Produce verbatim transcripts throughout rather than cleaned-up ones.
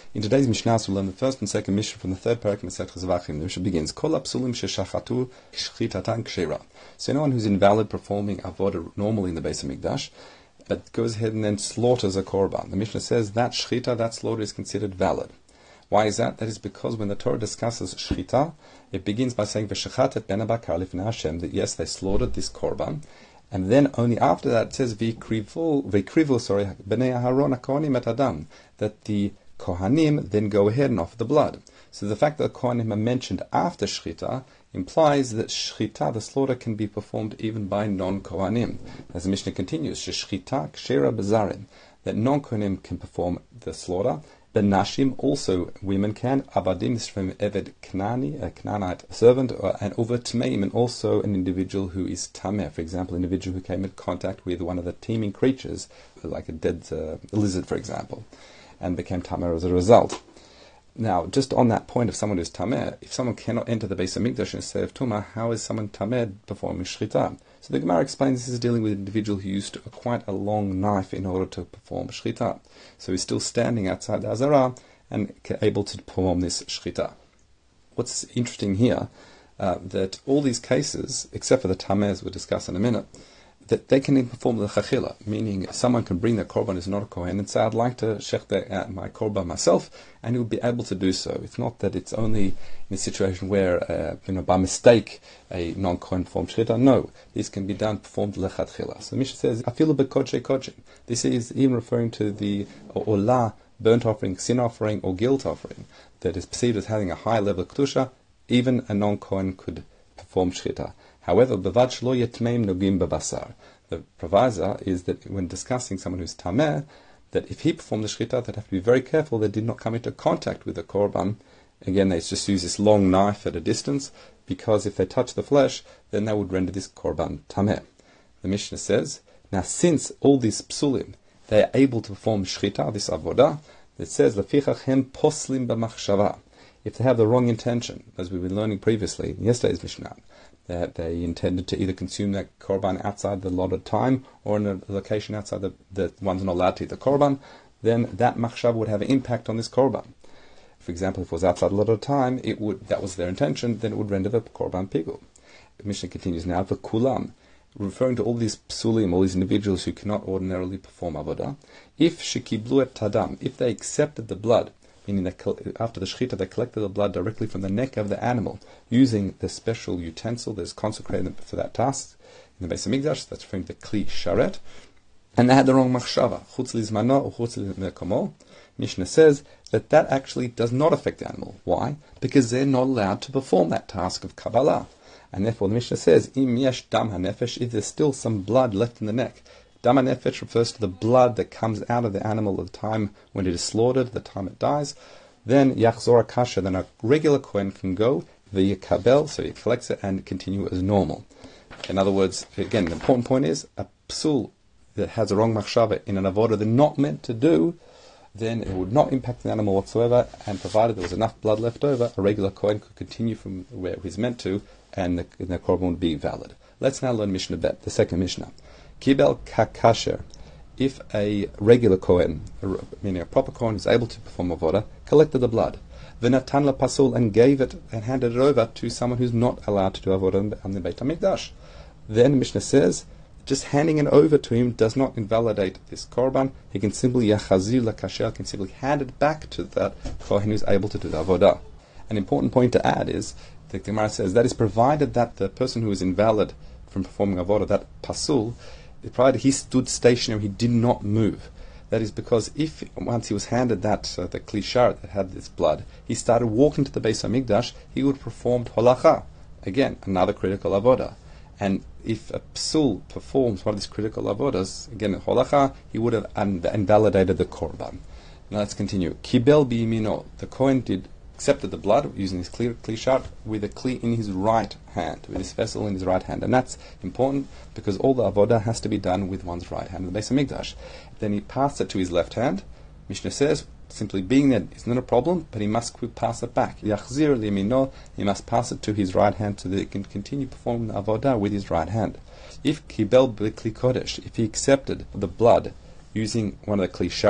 In today's Mishnah, we'll learn the first and second Mishnah from the third parak Masechet Zvachim. The Mishnah begins, Kol hapsulim sheshachatu shchitatan kshera. So anyone who's invalid performing avodah normally in the Beis Hamikdash, but goes ahead and then slaughters a korban. The Mishnah says that shchita, that slaughter, is considered valid. Why is that? That is because when the Torah discusses shchita, it begins by saying v'shechatet ben habakar lifnei Hashem, that yes, they slaughtered this korban, and then only after that it says v'krivu, v'krivu, sorry, bnei Aharon hakohanim et adam, that the Kohanim then go ahead and offer the blood. So the fact that the Kohanim are mentioned after shchita implies that shchita, the slaughter, can be performed even by non-Kohanim. As the Mishnah continues, shchita kshera bezarim, that non-Kohanim can perform the slaughter. Benashim, also women can. Abadim is from Eved Knani, a Canaanite servant, or, and over Tmeim, and also an individual who is Tameh, for example, an individual who came in contact with one of the teeming creatures, like a dead uh, lizard, for example, and became Tameh as a result. Now, just on that point of someone who's Tameh, if someone cannot enter the Beis Hamikdash and say of Tumah, how is someone Tameh performing Shchita? So the Gemara explains this is dealing with an individual who used a, quite a long knife in order to perform Shchita. So he's still standing outside the Azara and able to perform this Shchita. What's interesting here, uh, that all these cases, except for the Tameh, as we'll discuss in a minute, that they can perform the chachila, meaning someone can bring their korban who's not a kohen and say, I'd like to shech uh, my korban myself, and he will be able to do so. It's not that it's only in a situation where, uh, you know, by mistake, a non-kohen performed shechita. No, this can be done, performed lechatchila. So the Mishnah says, afilu bekodshei kodshim. This is even referring to the olah, burnt offering, sin offering, or guilt offering, that is perceived as having a high level of kedusha. Even a non-kohen could perform shechita. However, bevad shlo yetmeim nogim bebasar. The proviso is that when discussing someone who's tameh, that if he performed the shchita, they'd have to be very careful they did not come into contact with the korban. Again, they just use this long knife at a distance, because if they touch the flesh, then they would render this korban tameh. The Mishnah says, now since all these psulim, they are able to perform shchita, this avodah, it says, lefichach hem poslim b'machshava. If they have the wrong intention, as we've been learning previously in yesterday's Mishnah, that they intended to either consume that korban outside the allotted time or in a location outside the, the one's not allowed to eat the korban, then that machshav would have an impact on this korban. For example, if it was outside the allotted time, it would that was their intention, then it would render the korban pigul. The Mishnah continues now, the kulam, referring to all these psulim, all these individuals who cannot ordinarily perform avodah, if shekiblu et tadam, if they accepted the blood, meaning that after the shechita they collected the blood directly from the neck of the animal using the special utensil that is consecrated for that task in the Beis Hamikdash, that's referring to the kli sharet, and they had the wrong machshava, chutz lizmano or chutz limekomo. Mishnah says that that actually does not affect the animal. Why? Because they're not allowed to perform that task of Kabbalah. And therefore the Mishnah says, im yesh dam hanefesh, if there's still some blood left in the neck. Dam hanefesh refers to the blood that comes out of the animal at the time when it is slaughtered, the time it dies. Then yachzor kasha, then a regular kohen can go v'yikabel, so he collects it and continue as normal. In other words, again, the important point is a psul that has a wrong machshava in an avodah they're not meant to do, then it would not impact the animal whatsoever, and provided there was enough blood left over, a regular kohen could continue from where he's meant to, and the, the korban would be valid. Let's now learn Mishnah Bet, the second Mishnah. Kibel kakasher, if a regular kohen, meaning a proper kohen is able to perform avodah, collected the blood, v'natan la pasul, and gave it and handed it over to someone who's not allowed to do avodah on the Beit HaMikdash, then Mishnah says, just handing it over to him does not invalidate this korban. He can simply yachazir la kasher, can simply hand it back to that kohen who's able to do the avodah. An important point to add is, the Gemara says, that is provided that the person who is invalid from performing avodah, that pasul, provided he stood stationary, he did not move. That is because if, once he was handed that, uh, the kli sharet that had this blood, he started walking to the Beis HaMikdash, he would have performed holacha. Again, another critical avodah. And if a psul performs one of these critical avodas, again, holacha, he would have un- invalidated the korban. Now let's continue. Kibel biyimino, the kohen did accepted the blood using his kli, kli sharet with a kli in his right hand, with his vessel in his right hand. And that's important because all the avodah has to be done with one's right hand in the Beis HaMikdash. Then he passed it to his left hand. Mishnah says, simply being there is not a problem, but he must pass it back. Yachzir liyamino, he must pass it to his right hand so that he can continue performing the avodah with his right hand. If kibel b'kli kodesh, if he accepted the blood using one of the kli sharet,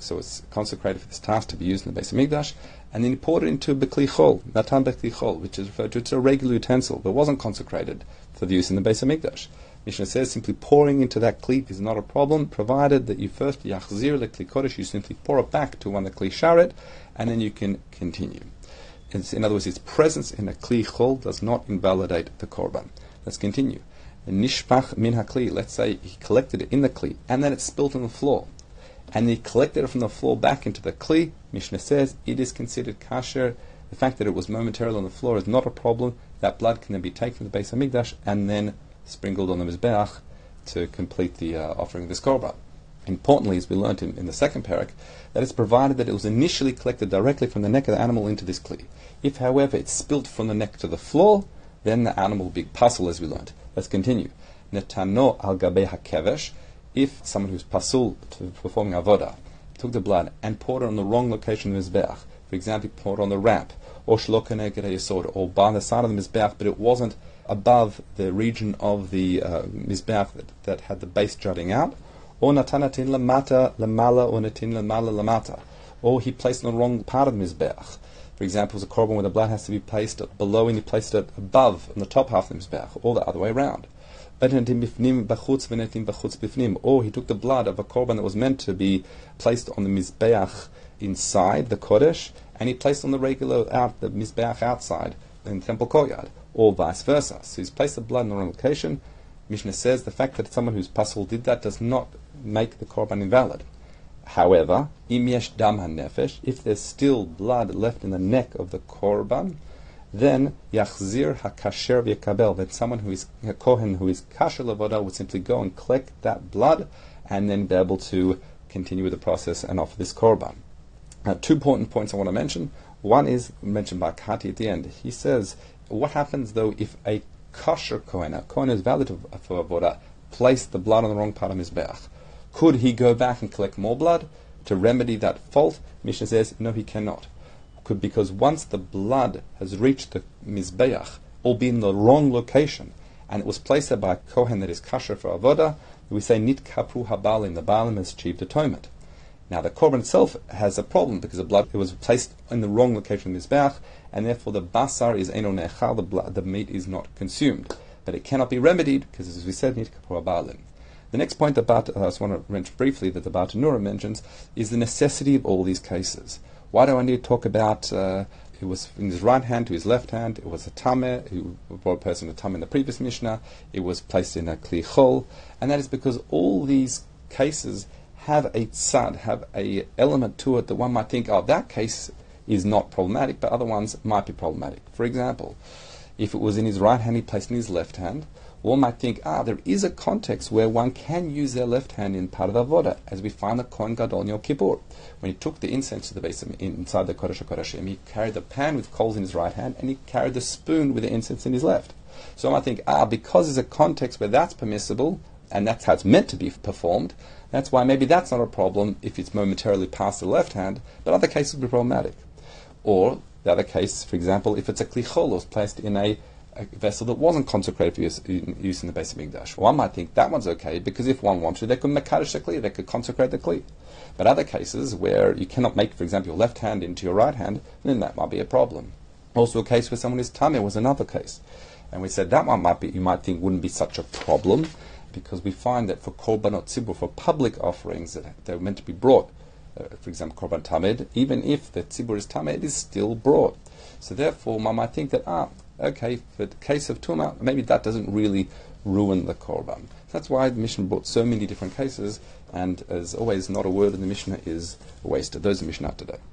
so it's consecrated for this task to be used in the Beis Hamikdash, and then he poured it into Bekli Chol, Natan Bekli Chol, which is referred to as a regular utensil, but wasn't consecrated for the use in the Beis Hamikdash. Mishnah says simply pouring into that Kli is not a problem, provided that you first, Yachzir le-Kli Kodesh, you simply pour it back to one the Kli Sharet, and then you can continue. It's, in other words, its presence in a Kli Chol does not invalidate the Korban. Let's continue. Nishpach min hakli. Let's say he collected it in the kli, and then it spilt on the floor, and he collected it from the floor back into the kli. Mishnah says it is considered kasher. The fact that it was momentarily on the floor is not a problem. That blood can then be taken to the Beis Hamikdash and then sprinkled on the mizbeach to complete the uh, offering of this korban. Importantly, as we learnt in, in the second parak, that it's provided that it was initially collected directly from the neck of the animal into this kli. If, however, it spilt from the neck to the floor, then the animal will be pasul, as we learnt. Let's continue. Netano al gabe hakevesh. If someone who's pasul to performing avodah took the blood and poured it on the wrong location of the mizbeach, for example, he poured it on the ramp, or shlo keneged hayesod, or by the side of the mizbeach, but it wasn't above the region of the uh, mizbeach that, that had the base jutting out, or natanatin lamata lamala, or natin lamala lamata, or he placed it on the wrong part of the mizbeach. For example, it was a korban where the blood has to be placed below and he placed it above on the top half of the mizbeach, or the other way around. Or he took the blood of a korban that was meant to be placed on the mizbeach inside the kodesh, and he placed on the regular out the mizbeach outside in the temple courtyard, or vice versa. So he's placed the blood in the wrong location. Mishnah says the fact that someone who's pasul did that does not make the korban invalid. However, im yesh dam hanefesh, if there's still blood left in the neck of the korban, then yachzir hakasher v'yakabel, then someone who is a kohen who is kasher levodah would simply go and collect that blood and then be able to continue with the process and offer this korban. Now, two important points I want to mention. One is mentioned by Kati at the end. He says, what happens though if a kosher kohen, a kohen who is valid for avodah, placed the blood on the wrong part of mizbeach? Could he go back and collect more blood to remedy that fault? Mishnah says, no, he cannot. Could, because once the blood has reached the mizbeach, albeit in the wrong location, and it was placed there by a kohen that is kasher for avodah, we say nit kapru habalim, the balim has achieved atonement. Now the korban itself has a problem because the blood it was placed in the wrong location of the mizbeach, and therefore the basar is eno nechal, the blood, the meat is not consumed, but it cannot be remedied because, as we said, nit kapru habalim. The next point that Bat, uh, I just want to mention briefly that the Bartanura mentions is the necessity of all these cases. Why do I need to talk about uh, it was in his right hand to his left hand, it was a tameh, who brought a person a tameh in the previous Mishnah, it was placed in a kli chol, and that is because all these cases have a tzad, have a element to it that one might think, oh, that case is not problematic, but other ones might be problematic. For example, if it was in his right hand, he placed in his left hand, one might think, ah, there is a context where one can use their left hand in part of the avodah, as we find the Kohen Gadol in Yom Kippur. When he took the incense to the base of, inside the Kodesh HaKodashim, he carried the pan with coals in his right hand, and he carried the spoon with the incense in his left. So one might think, ah, because there's a context where that's permissible, and that's how it's meant to be performed, that's why maybe that's not a problem if it's momentarily passed to the left hand, but other cases would be problematic. Or, the other case, for example, if it's a kli chol, was placed in a a vessel that wasn't consecrated for use, use in the Beis Hamikdash. One might think that one's okay, because if one wanted to, they could mekadosh the kli, they could consecrate the kli. But other cases where you cannot make, for example, your left hand into your right hand, then that might be a problem. Also, a case where someone is tameh was another case, and we said that one might be, you might think wouldn't be such a problem, because we find that for korbanot tzibur, for public offerings that they're meant to be brought, uh, for example, korban tamed, even if the tzibur is tameh, it is still brought. So therefore, one might think that ah. Okay, for the case of Tumah, maybe that doesn't really ruin the Korban. That's why the Mishnah brought so many different cases, and as always, not a word in the Mishnah is wasted. Those are Mishnah today.